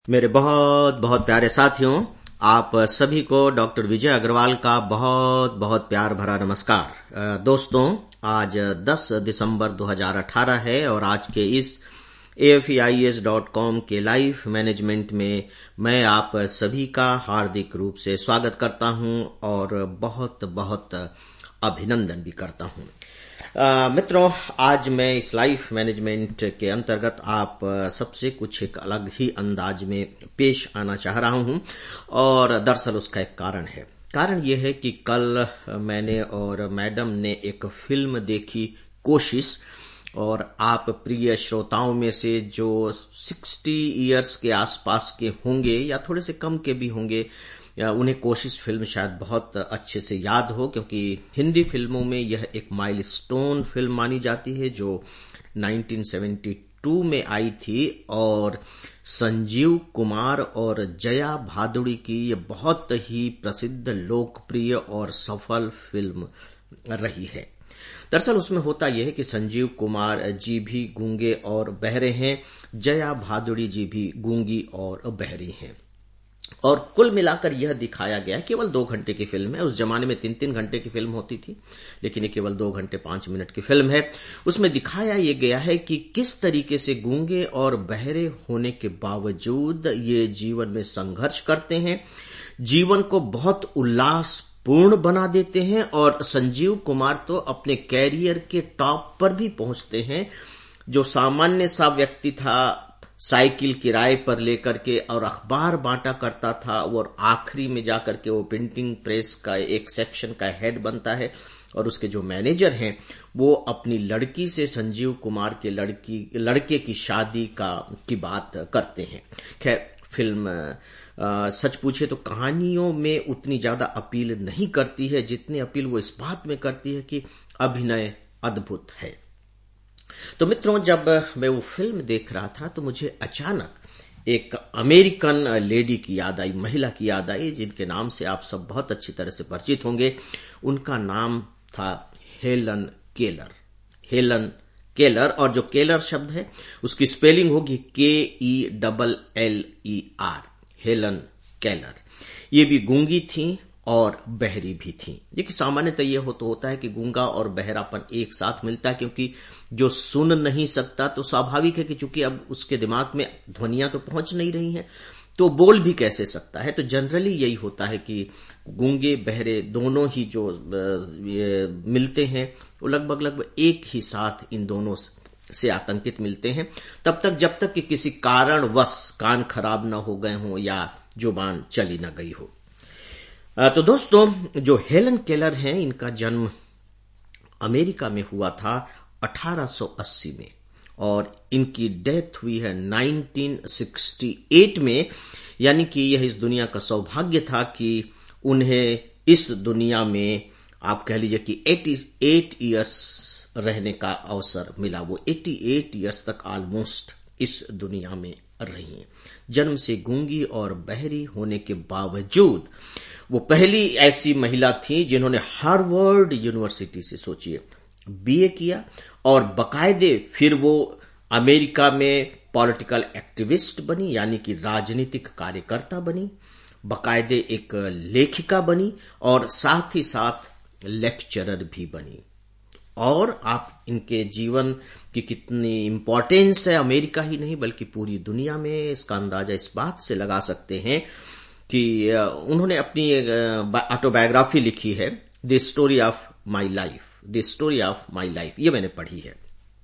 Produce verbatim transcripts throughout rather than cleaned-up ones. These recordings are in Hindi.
मेरे बहुत बहुत प्यारे साथियों, आप सभी को डॉक्टर विजय अग्रवाल का बहुत बहुत प्यार भरा नमस्कार। दोस्तों, आज दस दिसंबर दो हज़ार अठारह है और आज के इस A F E I S dot com के लाइफ मैनेजमेंट में मैं आप सभी का हार्दिक रूप से स्वागत करता हूं और बहुत बहुत अभिनंदन भी करता हूं। Uh, मित्रों, आज मैं इस लाइफ मैनेजमेंट के अंतर्गत आप सबसे कुछ एक अलग ही अंदाज में पेश आना चाह रहा हूं और दरअसल उसका एक कारण है। कारण यह है कि कल मैंने और मैडम ने एक फिल्म देखी, कोशिश, और आप प्रिय श्रोताओं में से जो साठ इयर्स के आसपास के होंगे या थोड़े से कम के भी होंगे, उन्हें कोशिश फिल्म शायद बहुत अच्छे से याद हो, क्योंकि हिंदी फिल्मों में यह एक माइलस्टोन फिल्म मानी जाती है जो उन्नीस सौ बहत्तर में आई थी और संजीव कुमार और जया भादुड़ी की यह बहुत ही प्रसिद्ध, लोकप्रिय और सफल फिल्म रही है। दरअसल उसमें होता यह है कि संजीव कुमार जी भी गूंगे और बहरे हैं, जया भादुड़ी जी भी गूंगी और बहरी हैं, और कुल मिलाकर यह दिखाया गया है। केवल दो घंटे की फिल्म है। उस जमाने में तीन तीन घंटे की फिल्म होती थी, लेकिन ये केवल दो घंटे पांच मिनट की फिल्म है। उसमें दिखाया यह गया है कि किस तरीके से गूंगे और बहरे होने के बावजूद ये जीवन में संघर्ष करते हैं, जीवन को बहुत उल्लासपूर्ण बना देते हैं, और संजीव कुमार तो अपने कैरियर के टॉप पर भी पहुंचते हैं। जो सामान्य सा व्यक्ति था, साइकिल किराए पर लेकर के और अखबार बांटा करता था, और आखिरी में जाकर के वो प्रिंटिंग प्रेस का एक सेक्शन का हेड बनता है, और उसके जो मैनेजर हैं वो अपनी लड़की से संजीव कुमार के लड़की लड़के की शादी का की बात करते हैं। खैर, फिल्म आ, सच पूछे तो कहानियों में उतनी ज्यादा अपील नहीं करती है जितनी अपील वो इस बात में करती है कि अभिनय अद्भुत है। तो मित्रों, जब मैं वो फिल्म देख रहा था तो मुझे अचानक एक अमेरिकन लेडी की याद आई, महिला की याद आई, जिनके नाम से आप सब बहुत अच्छी तरह से परिचित होंगे। उनका नाम था हेलन केलर। हेलन केलर, और जो केलर शब्द है उसकी स्पेलिंग होगी K E double L E R, Helen Keller. ये भी गूंगी थी और बहरी भी थी। देखिए, सामान्यतः यह हो तो होता है कि गूंगा और बहरापन एक साथ मिलता है, क्योंकि जो सुन नहीं सकता तो स्वाभाविक है कि चूंकि अब उसके दिमाग में ध्वनियां तो पहुंच नहीं रही हैं, तो बोल भी कैसे सकता है। तो जनरली यही होता है कि गूंगे बहरे दोनों ही जो ये मिलते हैं वो लगभग लगभग एक ही साथ इन दोनों से आतंकित मिलते हैं, तब तक जब तक कि किसी कारणवश कान खराब न हो गए हों या जुबान चली न गई हो। तो दोस्तों, जो हेलन केलर हैं, इनका जन्म अमेरिका में हुआ था अठारह सौ अस्सी में, और इनकी डेथ हुई है उन्नीस सौ अड़सठ में। यानी कि यह इस दुनिया का सौभाग्य था कि उन्हें इस दुनिया में, आप कह लीजिए कि अठासी इयर्स रहने का अवसर मिला। वो अठासी इयर्स तक ऑलमोस्ट इस दुनिया में रही हैं। जन्म से गूंगी और बहरी होने के बावजूद वो पहली ऐसी महिला थी जिन्होंने हार्वर्ड यूनिवर्सिटी से, सोचिए, बीए किया, और बकायदे फिर वो अमेरिका में पॉलिटिकल एक्टिविस्ट बनी, यानी कि राजनीतिक कार्यकर्ता बनी, बकायदे एक लेखिका बनी, और साथ ही साथ लेक्चरर भी बनी। और आप इनके जीवन की कितनी इंपॉर्टेंस है अमेरिका ही नहीं बल्कि पूरी दुनिया में, इसका अंदाजा इस बात से लगा सकते हैं कि उन्होंने अपनी ऑटोबायोग्राफी लिखी है, the story of my life, the story of my life, ये मैंने पढ़ी है।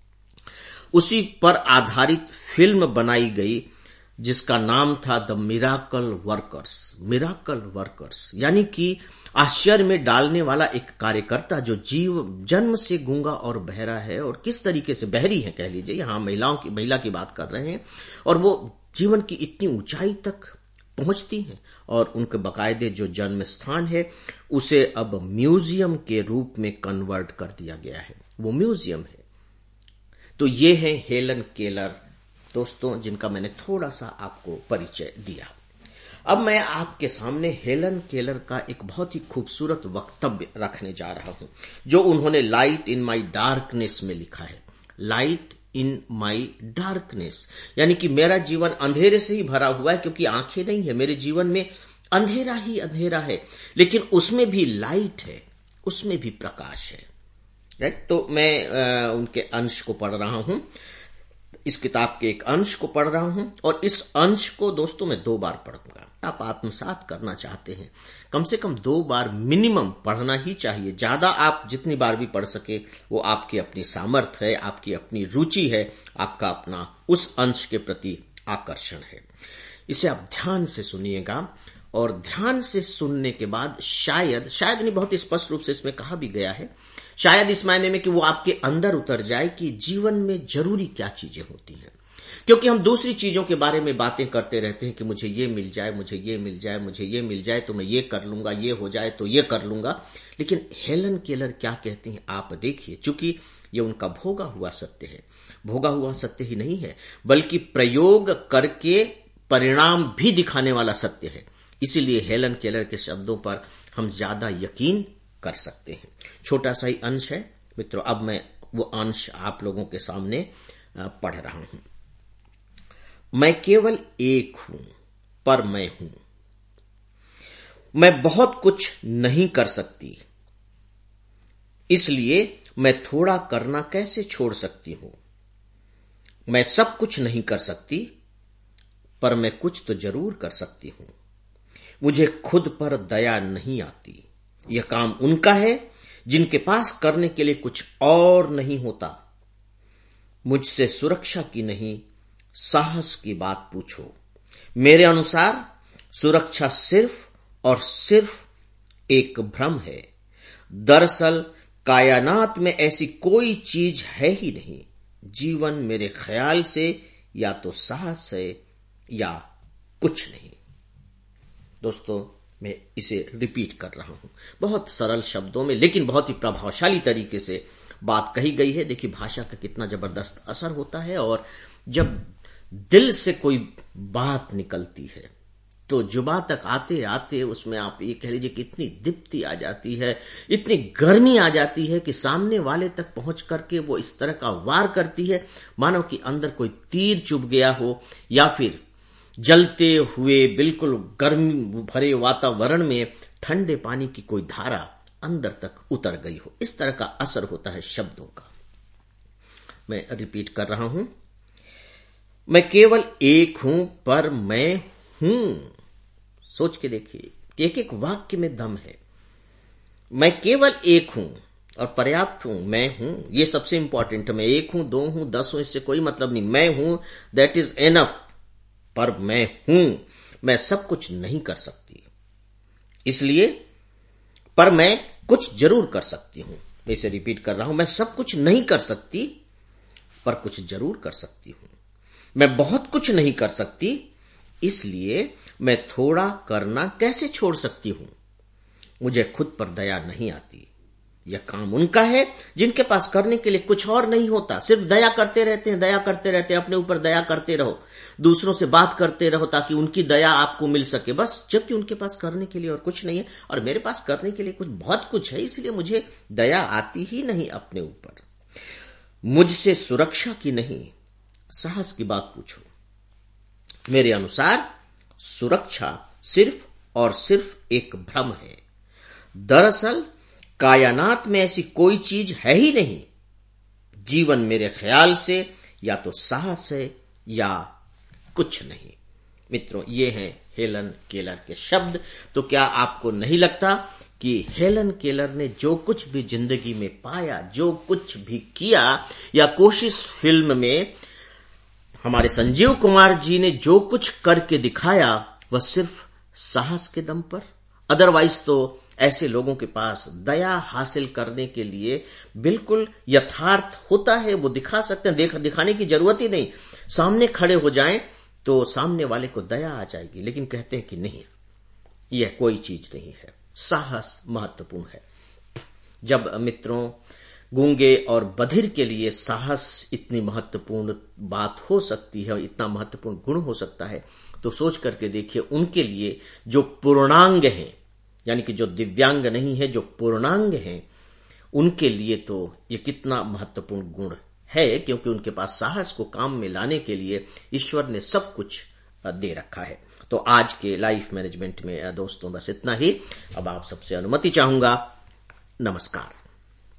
उसी पर आधारित फिल्म बनाई गई जिसका नाम था the miracle workers. Miracle workers यानी कि आश्चर्य में डालने वाला एक कार्यकर्ता जो जीव जन्म से गूंगा और बहरा है, और किस तरीके से बहरी है, कह लीजिए, यहां महिलाओं की महिला की बात कर रहे हैं, और वो जीवन की इतनी ऊंचाई तक पहुंचती हैं, और उनके बकायदे जो जन्म स्थान है उसे अब म्यूजियम के रूप में कन्वर्ट कर दिया गया है। वो म्यूजियम है। तो ये है हेलन केलर, दोस्तों, जिनका मैंने थोड़ा सा आपको परिचय दिया। अब मैं आपके सामने हेलन केलर का एक बहुत ही खूबसूरत वक्तव्य रखने जा रहा हूं, जो उन्होंने लाइट इन माई डार्कनेस में लिखा है। लाइट इन माई डार्कनेस, यानी कि मेरा जीवन अंधेरे से ही भरा हुआ है, क्योंकि आंखें नहीं है, मेरे जीवन में अंधेरा ही अंधेरा है, लेकिन उसमें भी लाइट है, उसमें भी प्रकाश है। राइट? तो मैं आ, उनके अंश को पढ़ रहा हूं, इस किताब के एक अंश को पढ़ रहा हूं, और इस अंश को दोस्तों मैं दो बार पढ़ूंगा। आप आत्मसात करना चाहते हैं, कम से कम दो बार मिनिमम पढ़ना ही चाहिए। ज्यादा आप जितनी बार भी पढ़ सके वो आपकी अपनी सामर्थ्य है, आपकी अपनी रुचि है, आपका अपना उस अंश के प्रति आकर्षण है। इसे आप ध्यान से सुनिएगा, और ध्यान से सुनने के बाद शायद शायद नहीं, बहुत स्पष्ट रूप से इसमें कहा भी गया है, शायद इस मायने में कि वो आपके अंदर उतर जाए कि जीवन में जरूरी क्या चीजें होती हैं। क्योंकि हम दूसरी चीजों के बारे में बातें करते रहते हैं कि मुझे ये मिल जाए, मुझे ये मिल जाए, मुझे ये मिल जाए तो मैं ये कर लूंगा, ये हो जाए तो ये कर लूंगा। लेकिन हेलन केलर क्या कहती हैं आप देखिए, चूंकि ये उनका भोगा हुआ सत्य है। भोगा हुआ सत्य ही नहीं है, बल्कि प्रयोग करके परिणाम भी दिखाने वाला सत्य है। इसीलिए हेलन केलर के शब्दों पर हम ज्यादा यकीन कर सकते हैं। छोटा सा ही अंश है मित्रों, अब मैं वो अंश आप लोगों के सामने पढ़ रहा हूं। मैं केवल एक हूं, पर मैं हूं। मैं बहुत कुछ नहीं कर सकती, इसलिए मैं थोड़ा करना कैसे छोड़ सकती हूं। मैं सब कुछ नहीं कर सकती, पर मैं कुछ तो जरूर कर सकती हूं। मुझे खुद पर दया नहीं आती। यह काम उनका है जिनके पास करने के लिए कुछ और नहीं होता। मुझसे सुरक्षा की नहीं, साहस की बात पूछो। मेरे अनुसार सुरक्षा सिर्फ और सिर्फ एक भ्रम है। दरअसल कायनात में ऐसी कोई चीज है ही नहीं। जीवन मेरे ख्याल से या तो साहस है या कुछ नहीं। दोस्तों, मैं इसे रिपीट कर रहा हूं, बहुत सरल शब्दों में लेकिन बहुत ही प्रभावशाली तरीके से बात कही गई है। देखिए भाषा का कितना जबरदस्त असर होता है, और जब दिल से कोई बात निकलती है तो जुबान तक आते आते उसमें आप ये कह लीजिए कि इतनी दीप्ति आ जाती है, इतनी गर्मी आ जाती है कि सामने वाले तक पहुंच करके वो इस तरह का वार करती है मानो कि अंदर कोई तीर चुभ गया हो, या फिर जलते हुए बिल्कुल गर्मी भरे वातावरण में ठंडे पानी की कोई धारा अंदर तक उतर गई हो। इस तरह का असर होता है शब्दों का। मैं रिपीट कर रहा हूं, मैं केवल एक हूं, पर मैं हूं। सोच के देखिए, एक एक वाक्य में दम है। मैं केवल एक हूं और पर्याप्त हूं, मैं हूं, ये सबसे इंपॉर्टेंट है। मैं एक हूं, दो हूं, दस हूं, इससे कोई मतलब नहीं। मैं हूं, दैट इज एनफ। पर मैं हूं, मैं सब कुछ नहीं कर सकती, इसलिए पर मैं कुछ जरूर कर सकती हूं। मैं इसे रिपीट कर रहा हूं, मैं सब कुछ नहीं कर सकती, पर कुछ जरूर कर सकती हूं। मैं बहुत कुछ नहीं कर सकती, इसलिए मैं थोड़ा करना कैसे छोड़ सकती हूं। मुझे खुद पर दया नहीं आती। यह काम उनका है जिनके पास करने के लिए कुछ और नहीं होता। सिर्फ दया करते रहते हैं, दया करते रहते हैं, अपने ऊपर दया करते रहो, दूसरों से बात करते रहो ताकि उनकी दया आपको मिल सके, बस। जबकि उनके पास करने के लिए और कुछ नहीं है, और मेरे पास करने के लिए कुछ बहुत कुछ है, इसलिए मुझे दया आती ही नहीं अपने ऊपर। मुझसे सुरक्षा की नहीं, साहस की बात पूछो। मेरे अनुसार सुरक्षा सिर्फ और सिर्फ एक भ्रम है। दरअसल कायनात में ऐसी कोई चीज है ही नहीं। जीवन मेरे ख्याल से या तो साहस है या कुछ नहीं। मित्रों, ये हैं हेलन केलर के शब्द। तो क्या आपको नहीं लगता कि हेलन केलर ने जो कुछ भी जिंदगी में पाया, जो कुछ भी किया, या कोशिश फिल्म में हमारे संजीव कुमार जी ने जो कुछ करके दिखाया, वह सिर्फ साहस के दम पर? अदरवाइज तो ऐसे लोगों के पास दया हासिल करने के लिए बिल्कुल यथार्थ होता है, वो दिखा सकते हैं, देख दिखाने की जरूरत ही नहीं। सामने खड़े हो जाएं तो सामने वाले को दया आ जाएगी, लेकिन कहते हैं कि नहीं, यह कोई चीज नहीं है। साहस महत्वपूर्ण है। जब मित्रों गूंगे और बधिर के लिए साहस इतनी महत्वपूर्ण बात हो सकती है, इतना महत्वपूर्ण गुण हो सकता है, तो सोच करके देखिए उनके लिए जो पूर्णांग हैं, यानी कि जो दिव्यांग नहीं है, जो पूर्णांग हैं, उनके लिए तो ये कितना महत्वपूर्ण गुण है, क्योंकि उनके पास साहस को काम में लाने के लिए ईश्वर ने सब कुछ दे रखा है। तो आज के लाइफ मैनेजमेंट में दोस्तों बस इतना ही। अब आप सबसे अनुमति चाहूंगा। नमस्कार।